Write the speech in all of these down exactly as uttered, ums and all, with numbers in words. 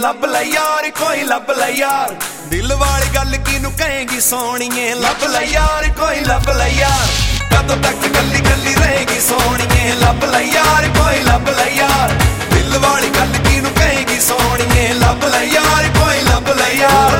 ਲੱਭ ਲੈ ਯਾਰ ਕੋਈ ਲੱਭ ਲੈ ਯਾਰ ਦਿਲ ਵਾਲੀ ਗੱਲ ਕਿਨੂੰ ਕਹੇਗੀ ਸੋਹਣੀਏ ਲੱਭ ਲੈ ਯਾਰ ਕੋਈ ਲੱਭ ਲੈ ਯਾਰ ਕਦੋਂ ਤੱਕ ਕੱਲੀ ਕੱਲੀ ਰਹੇਗੀ ਸੋਹਣੀਏ ਲੱਭ ਲੈ ਯਾਰ ਕੋਈ ਲੱਭ ਲੈ ਯਾਰ ਦਿਲ ਵਾਲੀ ਗੱਲ ਕਿਨੂੰ ਕਹੇਗੀ ਸੋਹਣੀਏ ਲੱਭ ਲੈ ਯਾਰ ਕੋਈ ਲੱਭ ਲੈ ਯਾਰ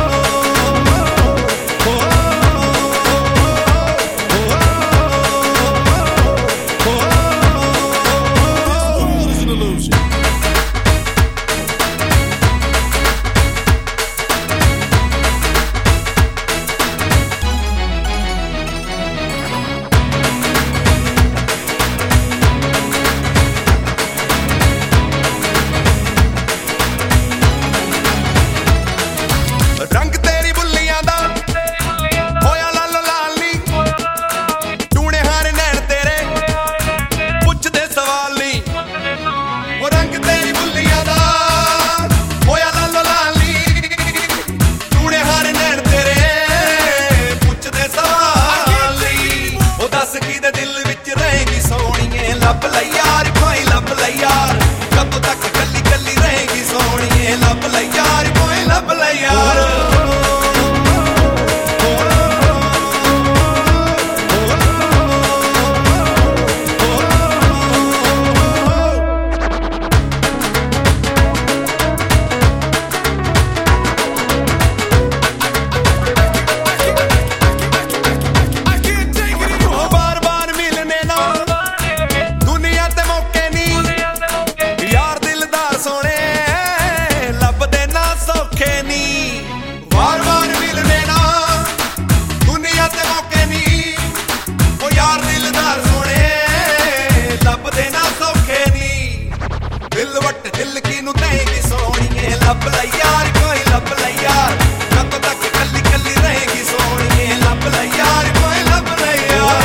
रंग तेरी बुल्लियां दा होया लाल लाल नी टूने हारे नैन तेरे पुछदे सवाल नी ओ रंग तेरी बुल्लियां दा होया लाल लाल नी टूने हारे नैन तेरे पुछदे सवाल नी ओ दस किदे दिल विच रहेगी सोहणीए लभ ले यार कोई लभ ले यार कदों तक कल्ली कल्ली रहेगी सोहणीए लभ ले यार कोई लभ ले यार दिल किनू कहेगी सोहणीए लभ ले यार कोई लभ ले यार कदों तक कल्ली कल्ली रहेगी सोहणीए लभ ले यार कोई लभ ले यार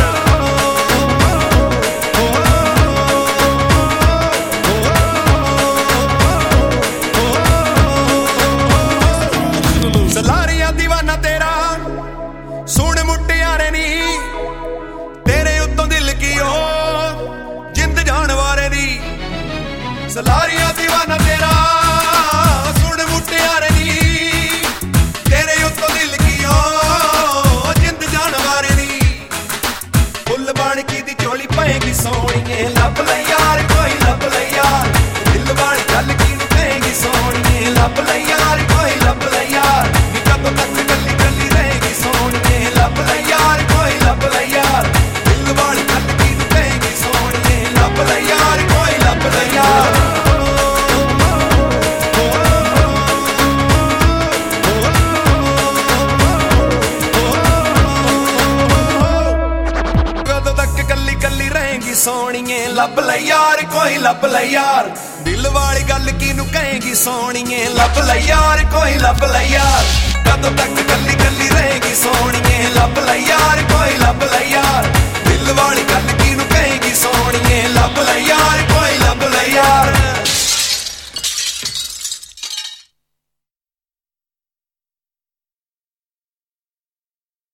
सलारिया दीवाना तेरा सुन मुटियारे नी तेरे उत्तों दिल की ओ जिंद जान वारे दी सलारिया दीवाना तेरा सुन मुटियारे नी तेरे उत्तों दिल की ओ जिंद जान वारे दी फुल बाणकी दी चोली पाएगी सोहणीए लभ ले यार कोई लभ ले यार दिल वाली गल किनू कहेगी सोहणीए लभ ले यार कोई लभ ले यार कदों तक कल्ली कल्ली रहेगी सोहणीए लभ ले यार कोई लभ ले यार दिल वाली गल किनू कहेगी सोहणीए लभ ले यार कोई लभ ले यार सोहणीए लभ ले यार कोई लभ ले यार दिल वाली गल किनू कहेगी सोहणीए लभ ले यार कोई लभ ले यार कदों तक कल्ली कल्ली रहेगी सोहणीए लभ ले यार कोई